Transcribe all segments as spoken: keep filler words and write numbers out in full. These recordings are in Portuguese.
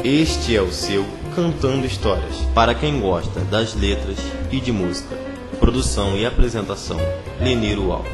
Este é o seu Cantando Histórias, para quem gosta das letras e de música. Produção e apresentação, Leniro Alves.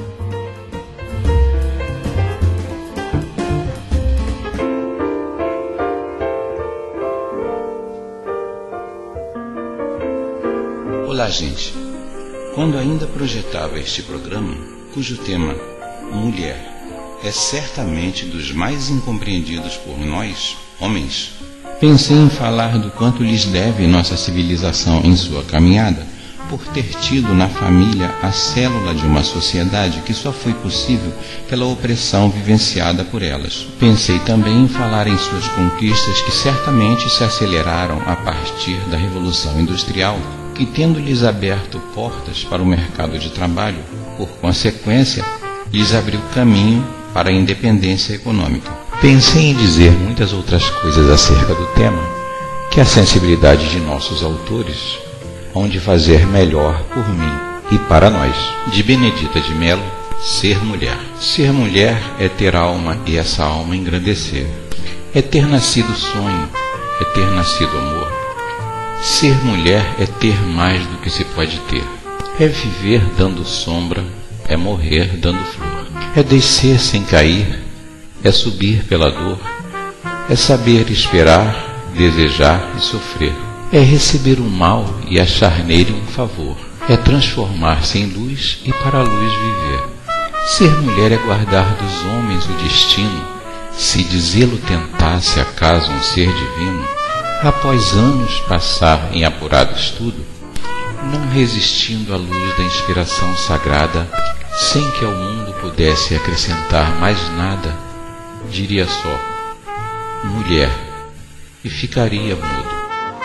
Olá, gente. Quando ainda projetava este programa, cujo tema, mulher, é certamente dos mais incompreendidos por nós, homens, pensei em falar do quanto lhes deve nossa civilização em sua caminhada, por ter tido na família a célula de uma sociedade que só foi possível pela opressão vivenciada por elas. Pensei também em falar em suas conquistas que certamente se aceleraram a partir da Revolução Industrial, que tendo-lhes aberto portas para o mercado de trabalho, por consequência, lhes abriu caminho para a independência econômica. Pensei em dizer muitas outras coisas acerca do tema, que a sensibilidade de nossos autores hão de fazer melhor por mim e para nós. De Benedita de Melo, Ser Mulher. Ser mulher é ter alma e essa alma engrandecer. É ter nascido sonho, é ter nascido amor. Ser mulher é ter mais do que se pode ter. É viver dando sombra, é morrer dando flor. É descer sem cair, é subir pela dor. É saber esperar, desejar e sofrer. É receber o mal e achar nele um favor. É transformar-se em luz e para a luz viver. Ser mulher é guardar dos homens o destino. Se de zelo tentasse acaso um ser divino, após anos passar em apurado estudo, não resistindo à luz da inspiração sagrada, sem que ao mundo pudesse acrescentar mais nada, diria só, mulher, e ficaria mudo.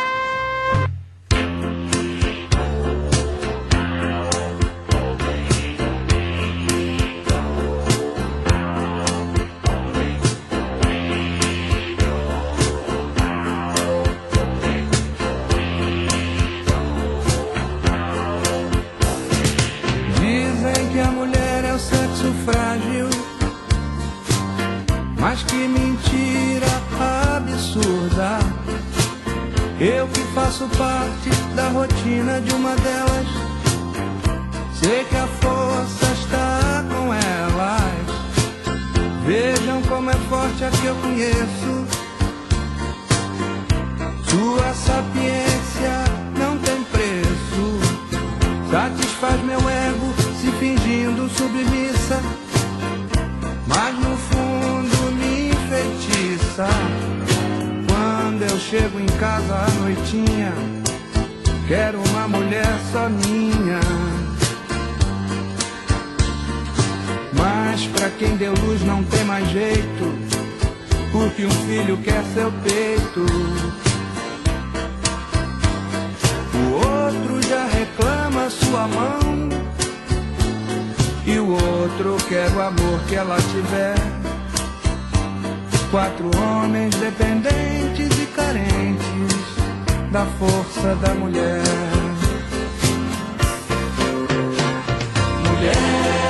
Mas que mentira absurda. Eu que faço parte da rotina de uma delas, sei que a força está com elas. Vejam como é forte a que eu conheço. Sua sapiência não tem preço. Satisfaz meu ego se fingindo submissa, mas no fundo me enfeitiça. Quando eu chego em casa à noitinha, quero uma mulher só minha. Mas pra quem deu luz não tem mais jeito, porque um filho quer seu peito. O outro já reclama sua mão, e o outro quer o amor que ela tiver. Quatro homens dependentes e carentes da força da mulher. Mulher,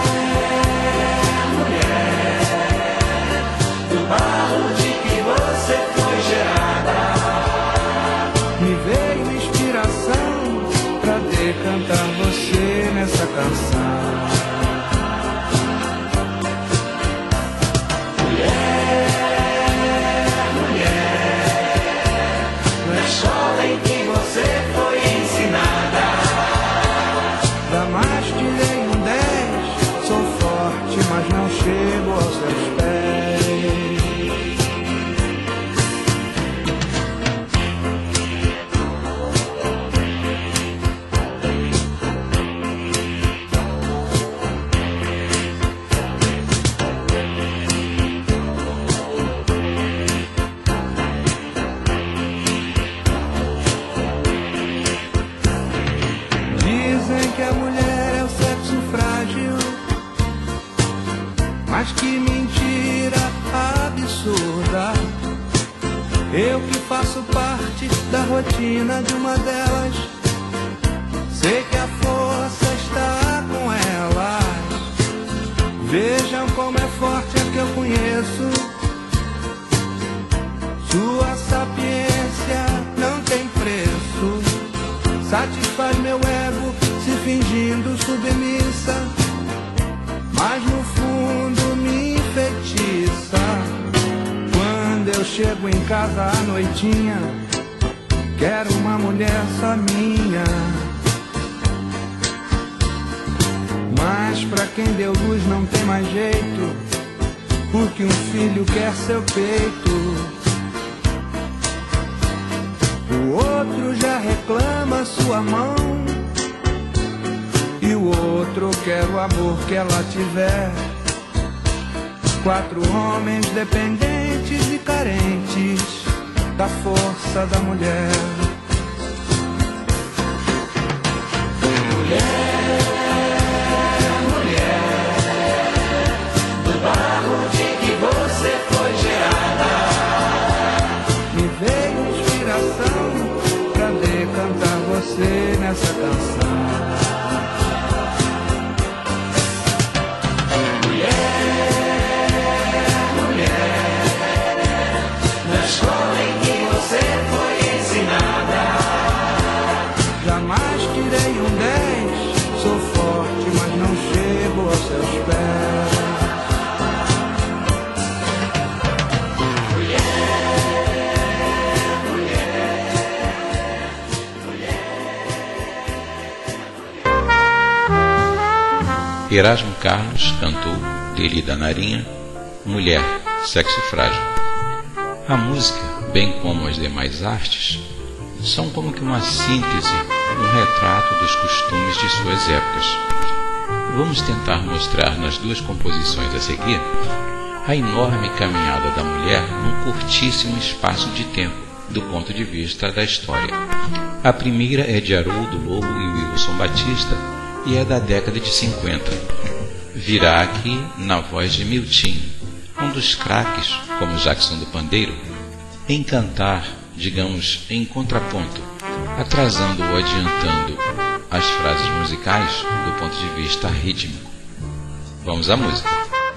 mulher, do barro de que você foi gerada, me veio inspiração pra decantar você nessa canção. Chego aos seus pés. Dizem que a mulher é o sexo frágil, mas que mentira absurda. Eu que faço parte da rotina de uma delas, sei que a força está com elas. Vejam como é forte a que eu conheço. Sua sapiência satisfaz meu ego se fingindo submissa, mas no fundo me enfeitiça. Quando eu chego em casa à noitinha, quero uma mulher só minha. Mas pra quem deu luz não tem mais jeito, porque um filho quer seu peito. O outro já reclama sua mão, e o outro quer o amor que ela tiver. Quatro homens dependentes e carentes da força da mulher. Mulher, mulher, do barro de que você foi gerada, me veio inspiração pra decantar você nessa canção. Jamais tirei um dez, sou forte, mas não chego aos seus pés. Mulher, mulher, mulher. Erasmo Carlos cantou, dele e da Narinha, Mulher, Sexo Frágil. A música, bem como as demais artes, são como que uma síntese, um retrato dos costumes de suas épocas. Vamos tentar mostrar nas duas composições a seguir a enorme caminhada da mulher num curtíssimo espaço de tempo, do ponto de vista da história. A primeira é de Haroldo Lobo e Wilson Batista e é da década de cinquenta. Virá aqui na voz de Miltinho, um dos craques, como Jackson do Pandeiro, em cantar, digamos, em contraponto, atrasando ou adiantando as frases musicais do ponto de vista rítmico. Vamos à música.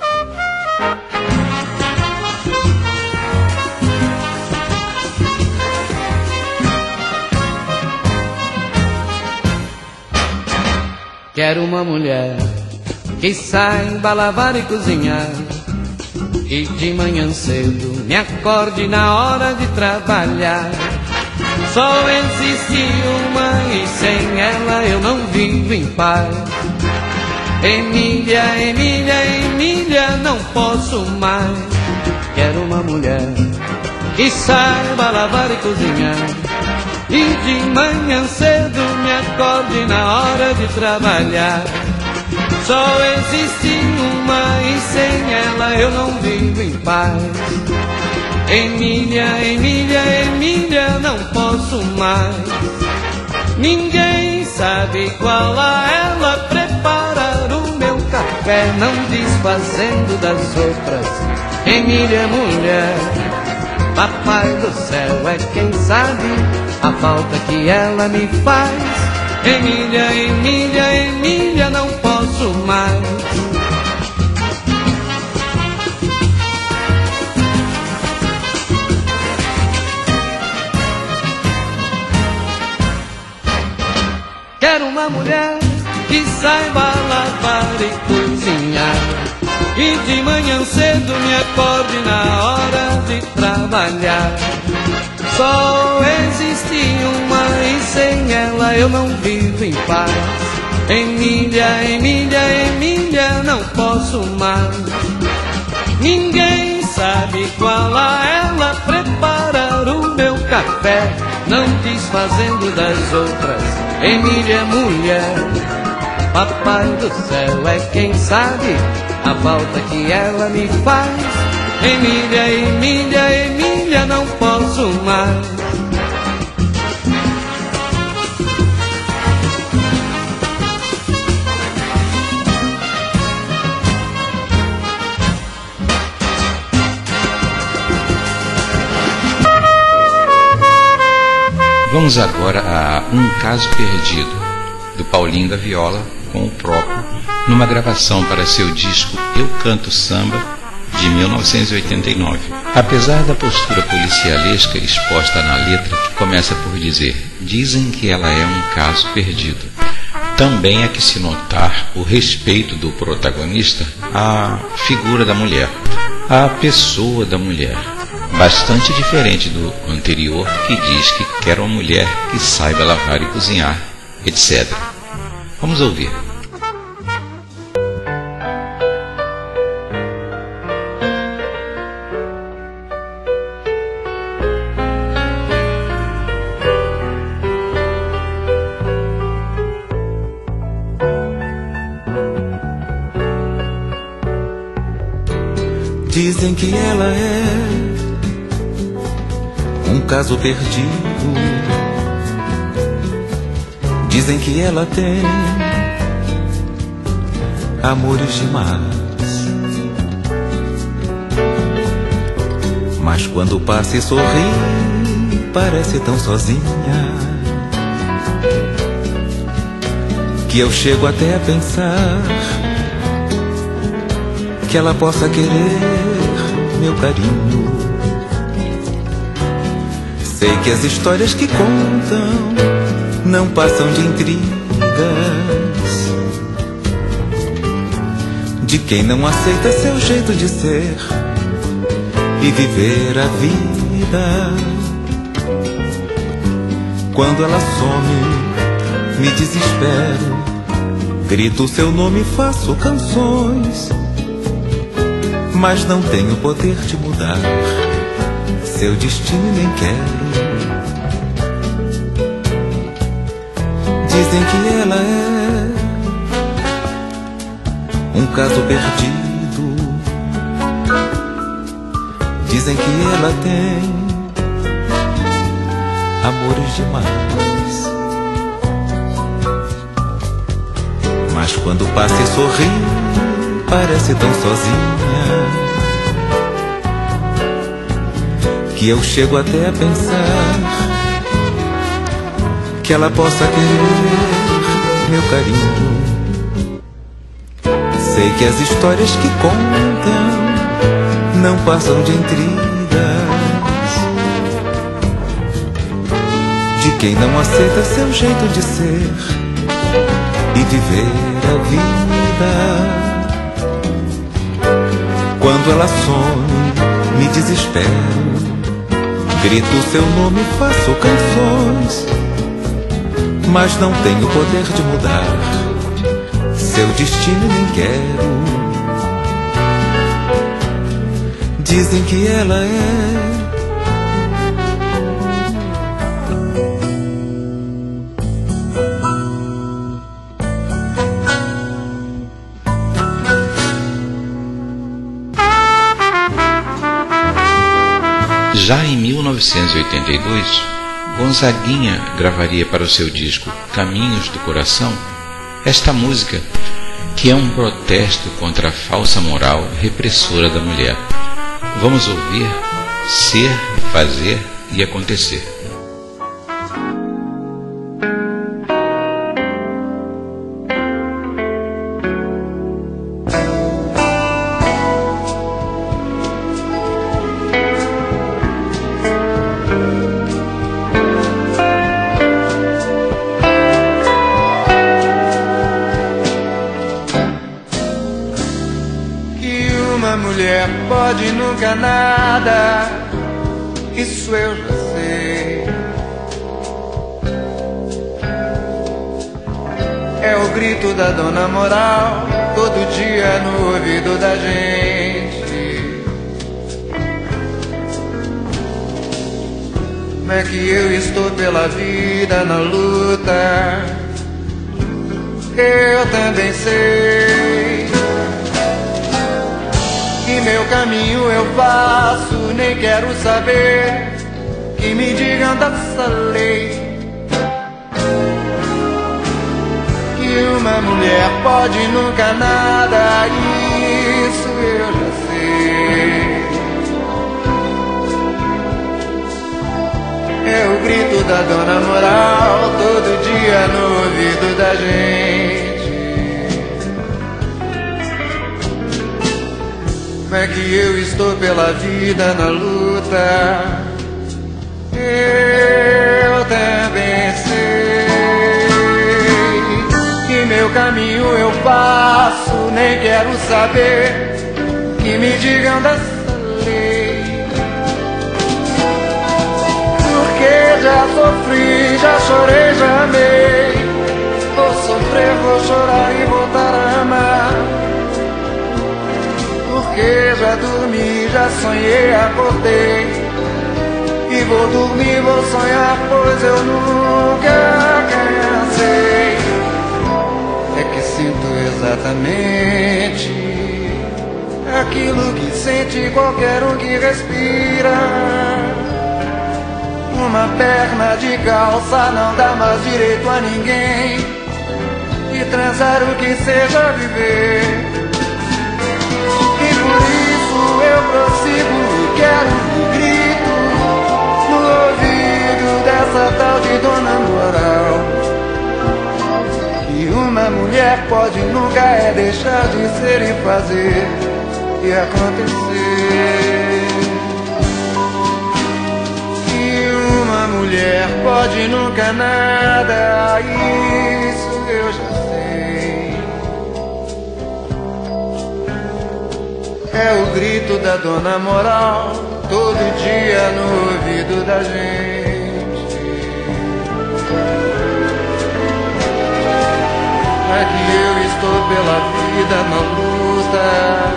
Quero uma mulher que saiba lavar e cozinhar, e de manhã cedo me acorde na hora de trabalhar. Só existe uma e sem ela eu não vivo em paz. Emília, Emília, Emília, não posso mais. Quero uma mulher que saiba lavar e cozinhar, e de manhã cedo me acorde na hora de trabalhar. Só existe uma e sem ela eu não vivo em paz. Emília, Emília, Emília, não posso mais. Ninguém sabe igual a ela preparar o meu café, não desfazendo das outras. Emília, mulher, papai do céu é quem sabe a falta que ela me faz. Emília, Emília, Emília, não posso mais. Quero uma mulher que saiba lavar e cozinhar, e de manhã cedo me acorde na hora de trabalhar. Só existe uma e sem ela eu não vivo em paz. Emília, Emília, Emília, não posso mais. Ninguém sabe igual a ela preparar o meu café, não desfazendo das outras. Emília, mulher, papai do céu é quem sabe a falta que ela me faz. Emília, Emília, Emília, não posso mais. Vamos agora a Um Caso Perdido, do Paulinho da Viola, com o próprio, numa gravação para seu disco Eu Canto Samba, de mil novecentos e oitenta e nove. Apesar da postura policialesca exposta na letra, que começa por dizer: dizem que ela é um caso perdido, também é que se notar o respeito do protagonista à figura da mulher, à pessoa da mulher, bastante diferente do anterior, que diz que quer uma mulher que saiba lavar e cozinhar, etcétera. Vamos ouvir. Dizem que ela é um caso perdido. Dizem que ela tem amores demais, mas quando passa e sorri, parece tão sozinha, que eu chego até a pensar que ela possa querer meu carinho. Sei que as histórias que contam não passam de intrigas de quem não aceita seu jeito de ser e viver a vida. Quando ela some, me desespero, grito seu nome, faço canções, mas não tenho poder de mudar seu destino, nem quero. Dizem que ela é um caso perdido. Dizem que ela tem amores demais, mas quando passa e sorri, parece tão sozinha, que eu chego até a pensar que ela possa querer meu carinho. Sei que as histórias que contam não passam de intrigas de quem não aceita seu jeito de ser e viver a vida. Quando ela some, me desespero, grito seu nome, faço canções, mas não tenho poder de mudar seu destino, nem quero. Dizem que ela é Já em mil novecentos e oitenta e dois, Gonzaguinha gravaria para o seu disco Caminhos do Coração esta música, que é um protesto contra a falsa moral repressora da mulher. Vamos ouvir Ser, Fazer e Acontecer. Mulher pode nunca nada, isso eu já sei. É o grito da dona moral todo dia no ouvido da gente. Como é que eu estou pela vida na luta, eu também sei. Que meu caminho eu faço, nem quero saber que me digam dessa lei. Que uma mulher pode nunca nada, isso eu já sei. É o grito da dona moral todo dia no ouvido da gente. Como é que que eu estou pela vida na luta. Eu também sei que meu caminho eu faço, nem quero saber que me digam dessa lei. Porque já sofri, já chorei, já amei. Vou sofrer, vou chorar e voltar a amar. Porque já dormi, já sonhei, acordei. E vou dormir, vou sonhar, pois eu nunca cansei. É que sinto exatamente aquilo que sente qualquer um que respira. Uma perna de calça não dá mais direito a ninguém. E transar o que seja viver. E por isso eu prossigo e quero e grito no ouvido dessa tal de dona moral. Que uma mulher pode nunca é deixar de ser e fazer e acontecer. Que uma mulher pode nunca nada, isso eu já sei. É o grito da dona moral todo dia no ouvido da gente. É que eu estou pela vida na luta.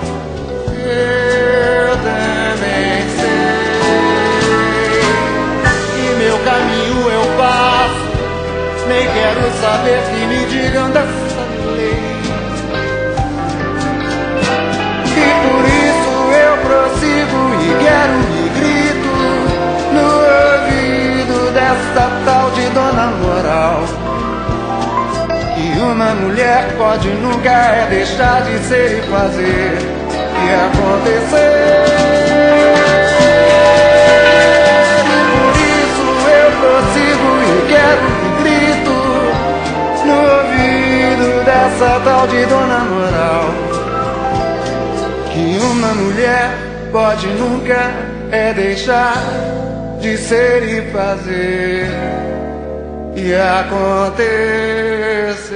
Eu também sei que meu caminho eu faço, nem quero saber que me digam dessa lei. E por isso eu prossigo e quero e grito no ouvido dessa tal de dona moral. Que uma mulher pode nunca é deixar de ser e fazer e acontecer. E por isso eu prossigo e quero e grito no ouvido dessa tal de dona moral. Que uma mulher pode nunca é deixar de ser e fazer e acontecer.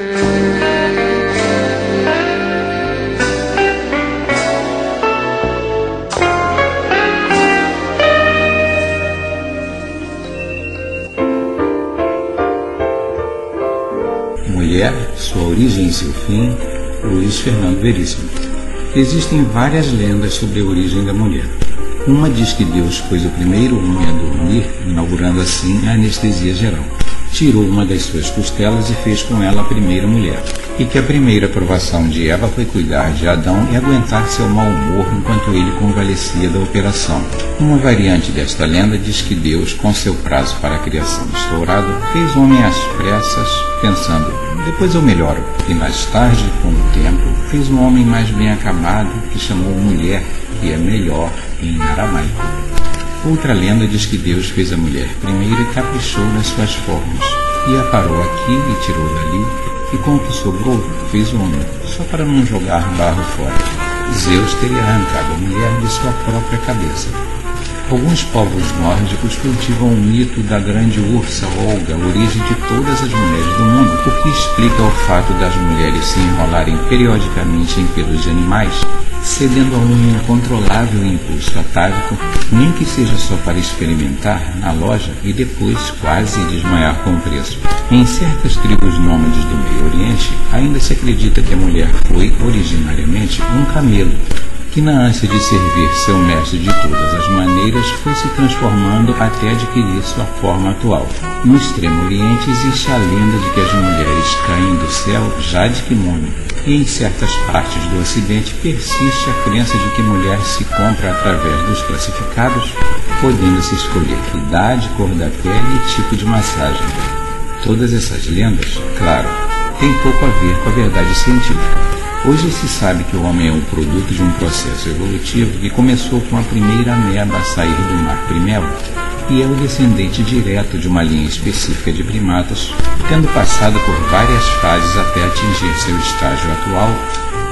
Mulher, sua origem e seu fim, Luiz Fernando Veríssimo. Existem várias lendas sobre a origem da mulher. Uma diz que Deus pôs o primeiro homem a dormir, inaugurando assim a anestesia geral. Tirou uma das suas costelas e fez com ela a primeira mulher. E que a primeira provação de Eva foi cuidar de Adão e aguentar seu mau humor enquanto ele convalescia da operação. Uma variante desta lenda diz que Deus, com seu prazo para a criação estourado, fez o homem às pressas, pensando, depois eu melhoro. E mais tarde, com o tempo, fez um homem mais bem acabado, que chamou mulher, que é melhor em aramaico. Outra lenda diz que Deus fez a mulher primeiro e caprichou nas suas formas, e a parou aqui e tirou dali, e com o que sobrou fez o homem, só para não jogar barro fora. Zeus teria arrancado a mulher de sua própria cabeça. Alguns povos nórdicos cultivam o mito da grande ursa Olga, origem de todas as mulheres do mundo, o que explica o fato das mulheres se enrolarem periodicamente em pelos de animais, cedendo a um incontrolável impulso atávico, nem que seja só para experimentar na loja e depois quase desmaiar com o preço. Em certas tribos nômades do Meio Oriente, ainda se acredita que a mulher foi, originariamente, um camelo, que na ânsia de servir seu mestre de todas as maneiras foi se transformando até adquirir sua forma atual. No Extremo Oriente existe a lenda de que as mulheres caem do céu já de kimono, e em certas partes do Ocidente persiste a crença de que mulher se compra através dos classificados, podendo-se escolher idade, cor da pele e tipo de massagem. Todas essas lendas, claro, têm pouco a ver com a verdade científica. Hoje se sabe que o homem é um produto de um processo evolutivo que começou com a primeira ameba a sair do mar primevo e é o descendente direto de uma linha específica de primatas, tendo passado por várias fases até atingir seu estágio atual,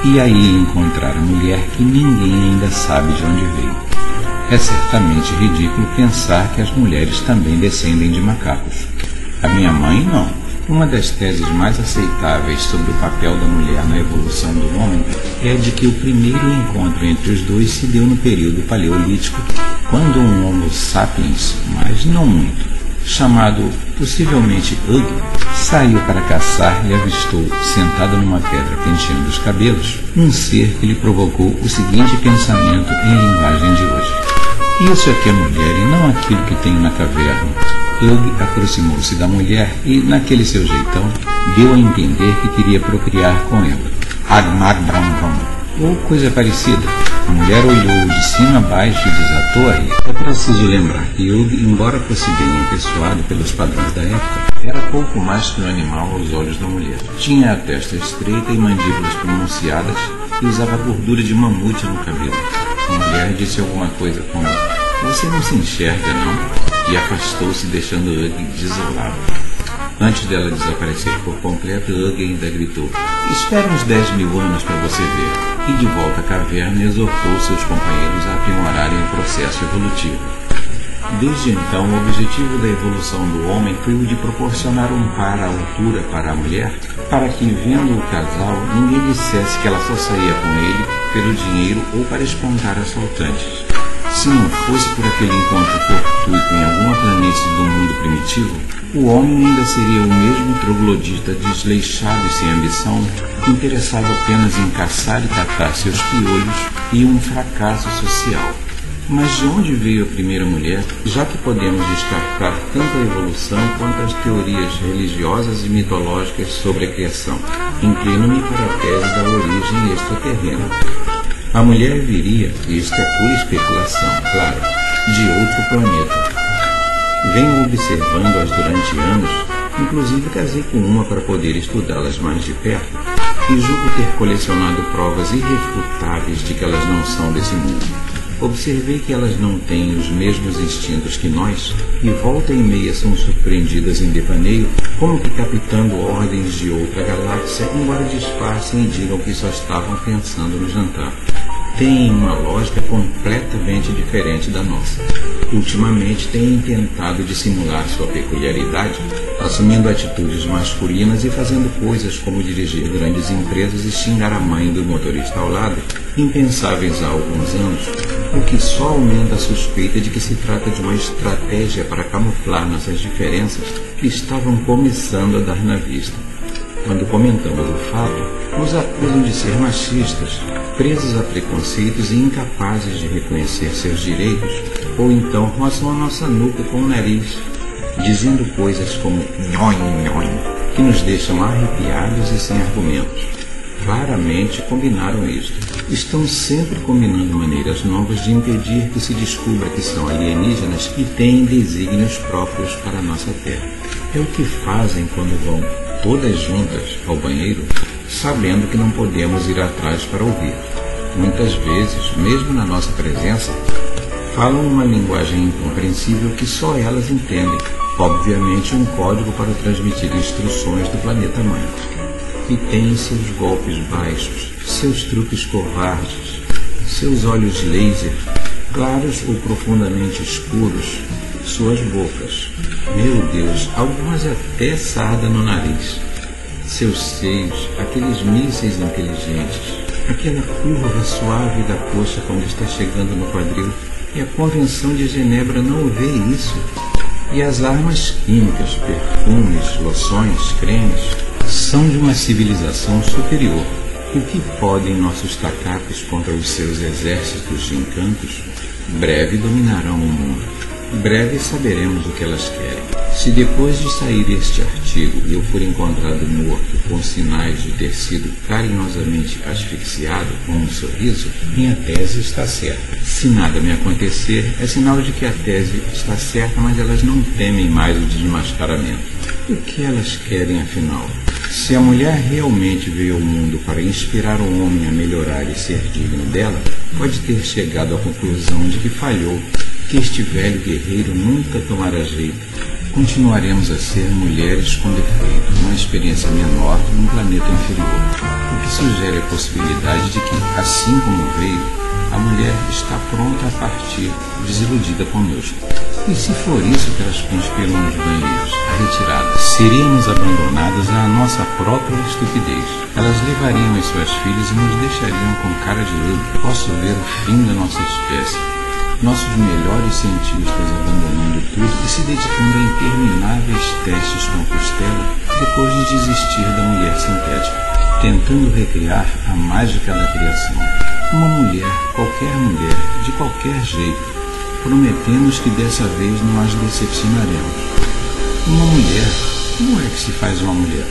e aí encontrar a mulher que ninguém ainda sabe de onde veio. É certamente ridículo pensar que as mulheres também descendem de macacos. A minha mãe, não. Uma das teses mais aceitáveis sobre o papel da mulher na evolução do homem é a de que o primeiro encontro entre os dois se deu no período paleolítico, quando um Homo sapiens, mas não muito, chamado possivelmente Ugg, saiu para caçar e avistou, sentado numa pedra penteando os cabelos, um ser que lhe provocou o seguinte pensamento em linguagem de hoje: isso é que é mulher e não aquilo que tenho na caverna. Ugg aproximou-se da mulher e, naquele seu jeitão, deu a entender que queria procriar com ela. Agmag bram bram, ou coisa parecida. A mulher olhou de cima a baixo e desatou a rir. É preciso lembrar que Ugg, embora fosse bem apessoado pelos padrões da época, era pouco mais que um animal aos olhos da mulher. Tinha a testa estreita e mandíbulas pronunciadas e usava a gordura de mamute no cabelo. A mulher disse alguma coisa como: "Você não se enxerga, não?" e afastou-se, deixando Ugg desolado. Antes dela desaparecer por completo, Ugg ainda gritou: "Espere uns dez mil anos para você ver", e de volta à caverna exortou seus companheiros a aprimorarem o processo evolutivo. Desde então, o objetivo da evolução do homem foi o de proporcionar um par à altura para a mulher, para que, vendo o casal, ninguém dissesse que ela só saía com ele pelo dinheiro ou para espantar assaltantes. Se não fosse por aquele encontro fortuito em alguma planície do mundo primitivo, o homem ainda seria o mesmo troglodita desleixado e sem ambição, interessado apenas em caçar e catar seus piolhos, e um fracasso social. Mas de onde veio a primeira mulher, já que podemos descartar tanto a evolução quanto as teorias religiosas e mitológicas sobre a criação? Inclino-me para a tese da origem extraterrena. A mulher viria, e isto é pura especulação, claro, de outro planeta. Venho observando-as durante anos, inclusive casei com uma para poder estudá-las mais de perto, e julgo ter colecionado provas irrefutáveis de que elas não são desse mundo. Observei que elas não têm os mesmos instintos que nós, e volta e meia são surpreendidas em devaneio, como que captando ordens de outra galáxia, embora disfarcem e digam que só estavam pensando no jantar. Têm uma lógica completamente diferente da nossa. Ultimamente têm tentado dissimular sua peculiaridade, assumindo atitudes masculinas e fazendo coisas como dirigir grandes empresas e xingar a mãe do motorista ao lado, impensáveis há alguns anos, o que só aumenta a suspeita de que se trata de uma estratégia para camuflar nossas diferenças que estavam começando a dar na vista. Quando comentamos o fato, nos acusam de ser machistas, presos a preconceitos e incapazes de reconhecer seus direitos, ou então roçam a nossa nuca com o nariz, dizendo coisas como nhoi nhoi, que nos deixam arrepiados e sem argumentos. Claramente combinaram isto. Estão sempre combinando maneiras novas de impedir que se descubra que são alienígenas e têm desígnios próprios para a nossa Terra. É o que fazem quando vão todas juntas ao banheiro, sabendo que não podemos ir atrás para ouvir. Muitas vezes, mesmo na nossa presença, falam uma linguagem incompreensível que só elas entendem, obviamente um código para transmitir instruções do planeta mãe. E têm seus golpes baixos, seus truques covardes, seus olhos laser, claros ou profundamente escuros, suas bocas. Meu Deus, algumas até sarda no nariz. Seus seios, aqueles mísseis inteligentes, aquela curva suave da coxa quando está chegando no quadril, e a Convenção de Genebra não vê isso. E as armas químicas, perfumes, loções, cremes, são de uma civilização superior. O que podem nossos tacacos contra os seus exércitos de encantos? Breve dominarão o mundo. Breve saberemos o que elas querem. Se depois de sair este artigo eu for encontrado morto com sinais de ter sido carinhosamente asfixiado com um sorriso, minha tese está certa. Se nada me acontecer, é sinal de que a tese está certa, mas elas não temem mais o desmascaramento. O que elas querem, afinal? Se a mulher realmente veio ao mundo para inspirar o homem a melhorar e ser digno dela, pode ter chegado à conclusão de que falhou, que este velho guerreiro nunca tomará jeito, continuaremos a ser mulheres com defeitos, uma experiência menor num planeta inferior, o que sugere a possibilidade de que, assim como veio, a mulher está pronta a partir, desiludida conosco. E se for isso que elas conspiram nos banheiros, a retirada, seríamos abandonadas à nossa própria estupidez. Elas levariam as suas filhas e nos deixariam com cara de ouro. Posso ver o fim da nossa espécie. Nossos melhores cientistas abandonando tudo e se dedicando a intermináveis testes com a costela depois de desistir da mulher sintética, tentando recriar a mágica da criação. Uma mulher, qualquer mulher, de qualquer jeito. Prometemos que dessa vez não as decepcionaremos. Uma mulher, como é que se faz uma mulher?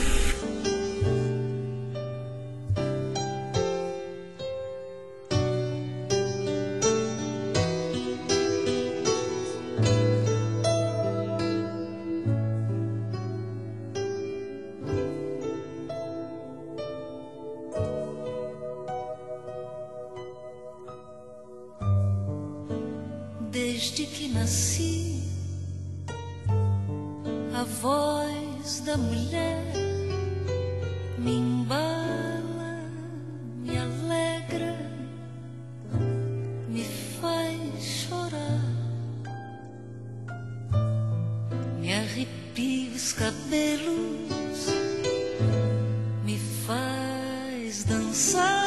Desde que nasci, a voz da mulher me embala, me alegra, me faz chorar, me arrepia os cabelos, me faz dançar.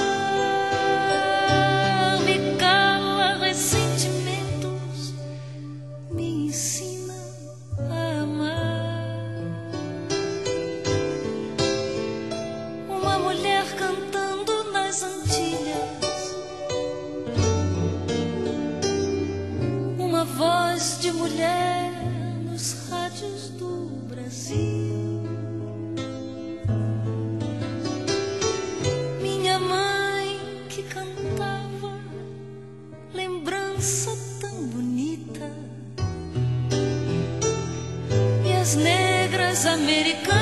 Voz de mulher nos rádios do Brasil. Minha mãe que cantava, lembrança tão bonita. E as negras americanas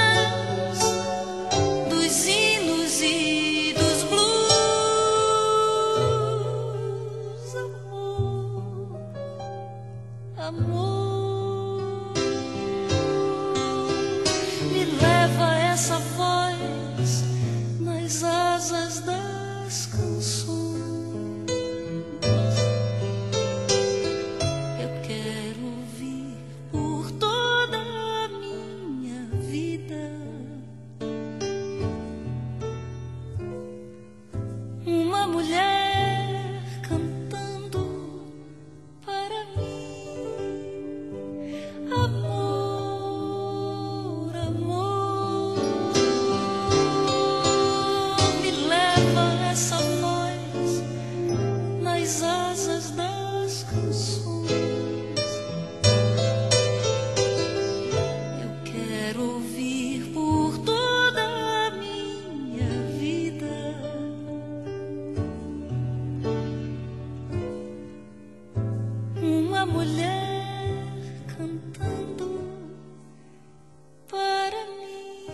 dos hinos e dos blues. Amor, me leva essa voz nas asas das canções. Eu quero ouvir por toda a minha vida uma mulher cantando para mim. Amor, amor, me leva essa voz nas asas das canções. Eu quero ouvir por toda a minha vida uma mulher cantando para mim.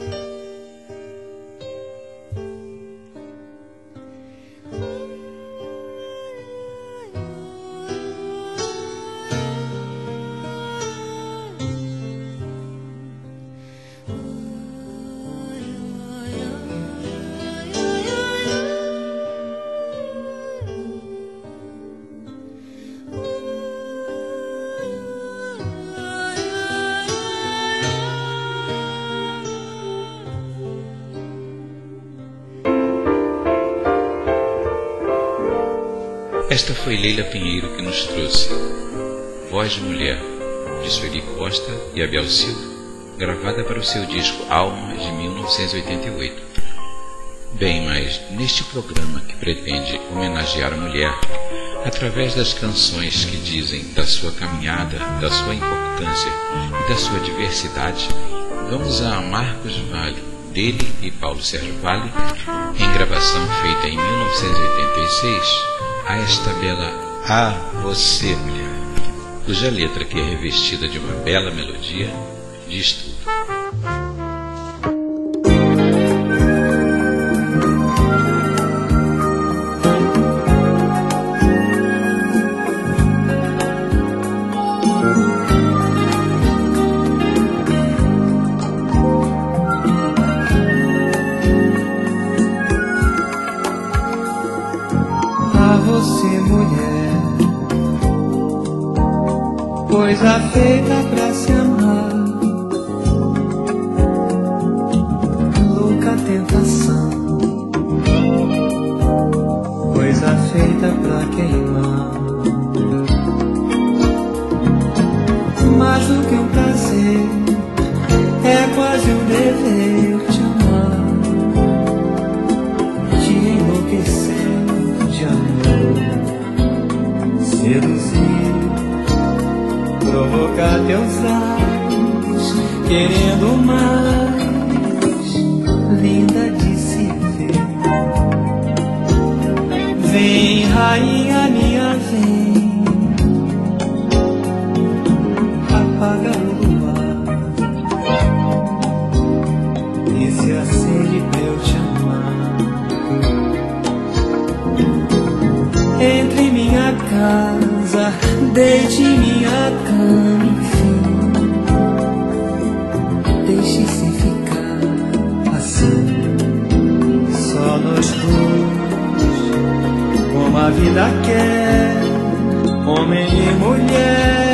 Esta foi Leila Pinheiro que nos trouxe Voz de Mulher, de Sueli Costa e Abel Silva, gravada para o seu disco Alma, de mil novecentos e oitenta e oito. Bem, mas neste programa que pretende homenagear a mulher, através das canções que dizem da sua caminhada, da sua importância e da sua diversidade, vamos a Marcos Valle, dele e Paulo Sérgio Valle, em gravação feita em mil novecentos e oitenta e seis, a esta bela A Você Mulher, cuja letra, que é revestida de uma bela melodia, diz tudo. coisa feita pra se amar, louca tentação, coisa feita pra queimar. Mais do que um prazer, é quase um dever te amar, te enlouquecer de amor, seduzir, provocar teus olhos, querendo mais, linda de se ver. Vem, rainha minha, vem, apaga o luar e se acende pra eu te amar. Entre em minha casa, deite em minha cama, enfim, deixe-se ficar assim, só nós dois, como a vida quer, homem e mulher.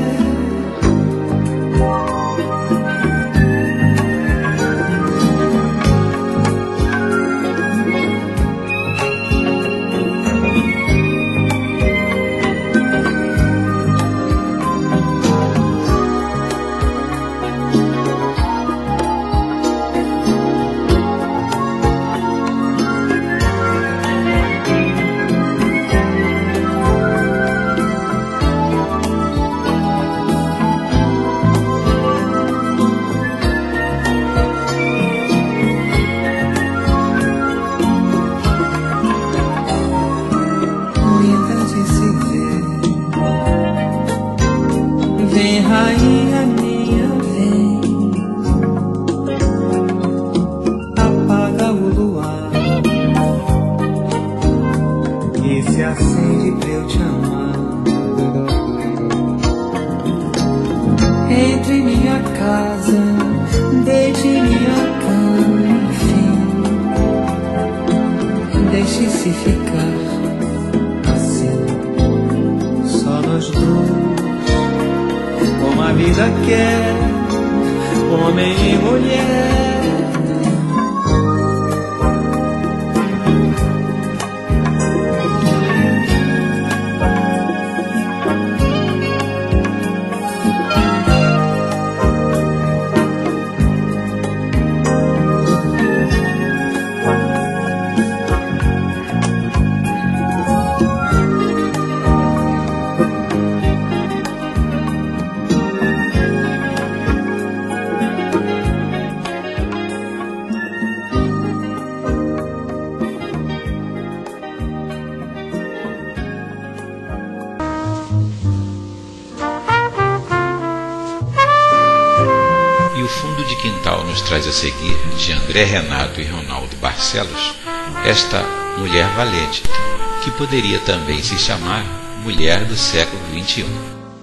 Traz a seguir, de André Renato e Ronaldo Barcelos, esta Mulher Valente, que poderia também se chamar Mulher do século vinte e um.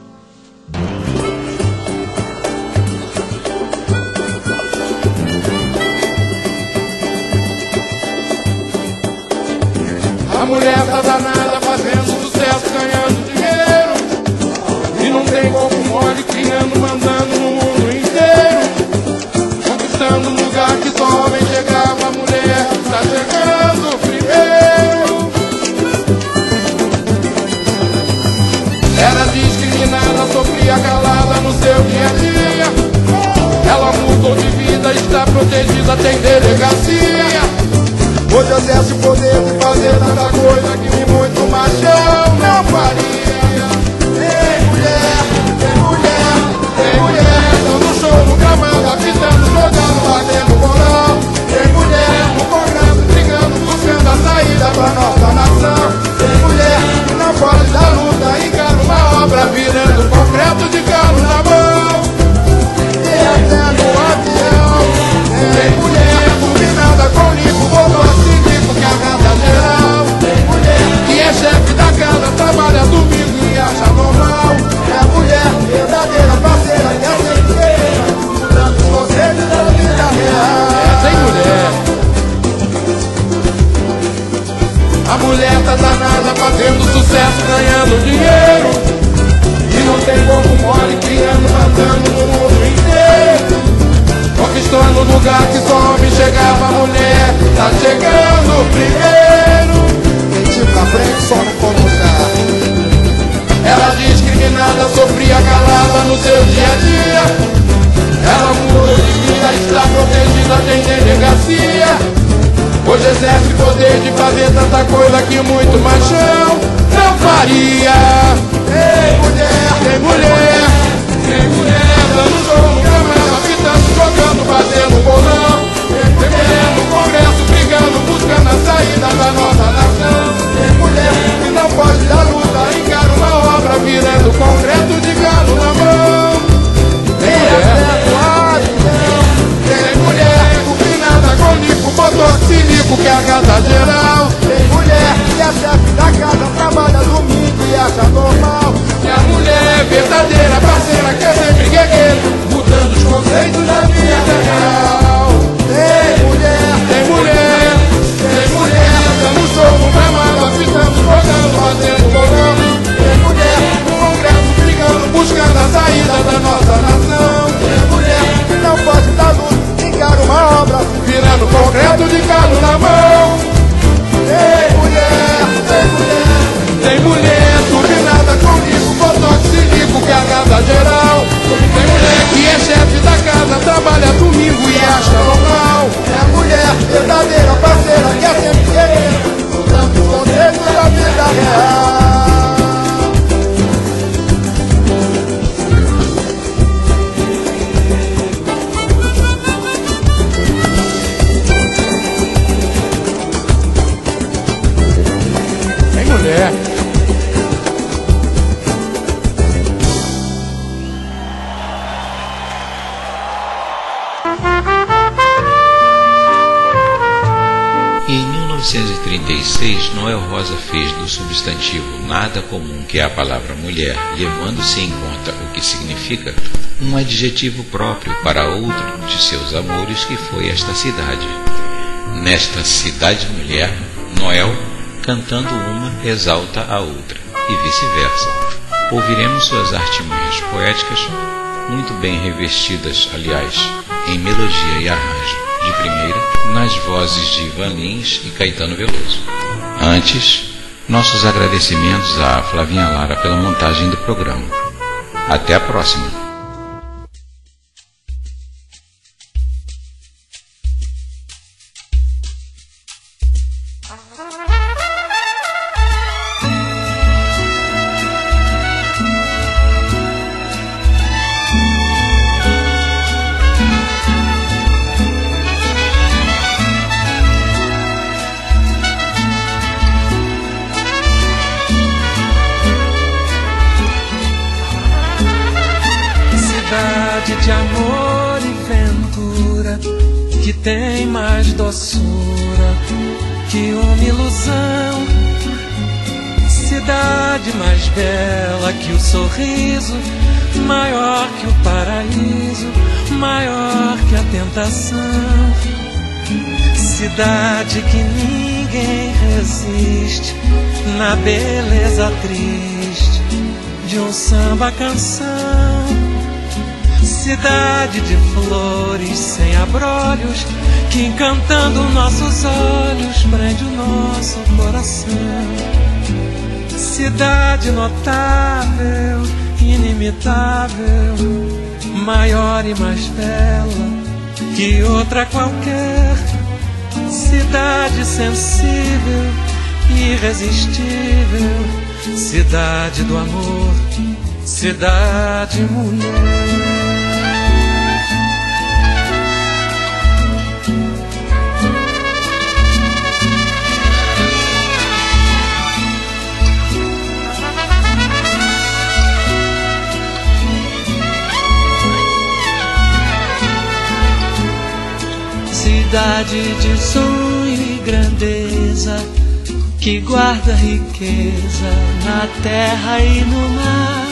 A mulher tá danada fazendo sucesso, ganhando dinheiro, e não tem corpo mole, criando, mandando no mundo inteiro. No lugar que só homem chegava, a mulher tá chegando primeiro. Era discriminada, sofria calada no seu dia a dia. Ela mudou de vida, está protegida, tem delegacia. Hoje exerce o poder de fazer tanta coisa que muito machão não faria. Tem mulher, tem mulher, tem mulher, dando show no gramado, apitando, jogando, batendo bolão. Tem mulher no Congresso, brigando, buscando a saída pra nossa nação. Tem mulher que não pode dar luta, encara uma obra virando concreto de cano na mão. E até no avião. Tem mulher combinada com limpo, botou a seguir porque a renda geral. Tem mulher só no lugar que só homem chegava, a mulher tá chegando primeiro. Quem tira pra frente só não pode mudar. Ela discriminada, sofria calada no seu dia a dia. Ela mudou de vida, está protegida, tem delegacia. Hoje exerce poder de fazer tanta coisa que muito machão não faria. Ei mulher, tem mulher, tem mulher, dando show no programa, pitando, jogando, batendo bolão, defendendo o Congresso, brigando, buscando a saída da nossa nação. Tem mulher que não pode dar luta, encara uma obra virando concreto de galo na mão. Tem mulher, tem mulher, combinada com Nico, botox e Nico, que é a casa geral. Tem mulher que é chefe da casa, trabalha domingo e acha normal. E a mulher é verdadeira, parceira, que é sempre guerreira, mudando os conceitos da vida real. Tem mulher, tem mulher, tem mulher, dando show no gramado, apitando, jogando, fazendo bolão. Tem mulher no Congresso, brigando, buscando a saída da nossa nação. Tem mulher que não pode dar luz, encara uma obra virando concreto de galo na mão. Tem mulher, tem mulher, tem mulher, turbinada com Nico, botox e Nico, que é a casa geral. Tem mulher que é chefe da casa, trabalha domingo e acha normal. É a mulher verdadeira, parceira, que é sempre querer, mudando os conceitos da vida real. Mulher. Em mil novecentos e trinta e seis, Noel Rosa fez do substantivo nada comum, que é a palavra mulher, levando-se em conta o que significa, um adjetivo próprio para outro de seus amores, que foi esta cidade. Nesta cidade mulher, Noel, cantando uma, exalta a outra, e vice-versa. Ouviremos suas artimanhas poéticas, muito bem revestidas, aliás, em melodia e arranjo, de primeira, nas vozes de Ivan Lins e Caetano Veloso. Antes, nossos agradecimentos a Flavinha Lara pela montagem do programa. Até a próxima! De amor e ventura, que tem mais doçura que uma ilusão. Cidade mais bela que o sorriso, maior que o paraíso, maior que a tentação. Cidade que ninguém resiste na beleza triste de um samba canção. Cidade de flores sem abrolhos, que encantando nossos olhos prende o nosso coração. Cidade notável, inimitável, maior e mais bela que outra qualquer. Cidade sensível, irresistível, cidade do amor, cidade mulher. Cidade de sonho e grandeza, que guarda riqueza na terra e no mar.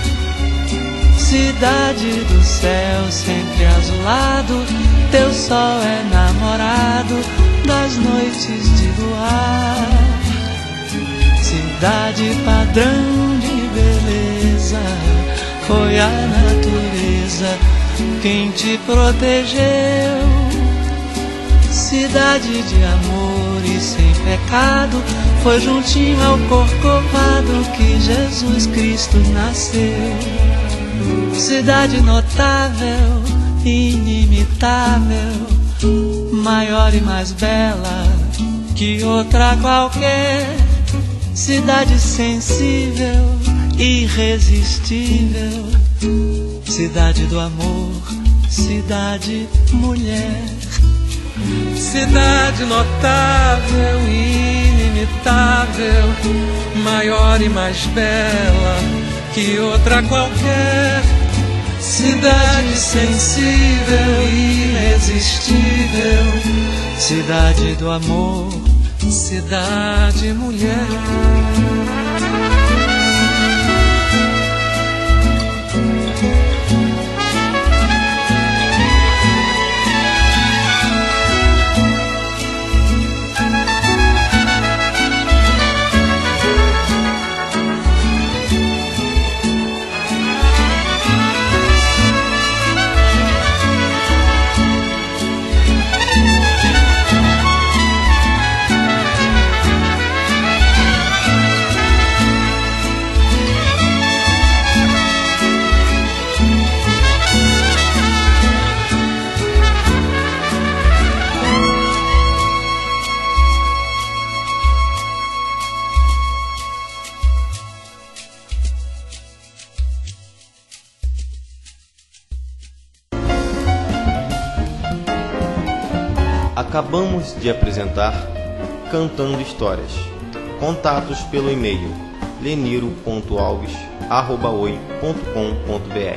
Cidade do céu sempre azulado, teu sol é namorado das noites de luar. Cidade padrão de beleza, foi a natureza quem te protegeu. cidade de amor e sem pecado, foi juntinho ao Corcovado que Jesus Cristo nasceu. Cidade notável, inimitável, maior e mais bela que outra qualquer. Cidade sensível, irresistível, cidade do amor, cidade mulher. Cidade notável, inimitável, maior e mais bela que outra qualquer. Cidade sensível, irresistível, cidade do amor, cidade mulher. Acabamos de apresentar Cantando Histórias. Contatos pelo e-mail leniro ponto alves arroba oi ponto com ponto br.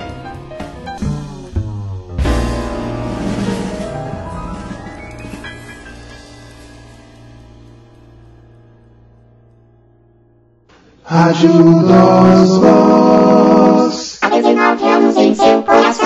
Rádio dos Vós. Há dezenove anos em seu coração.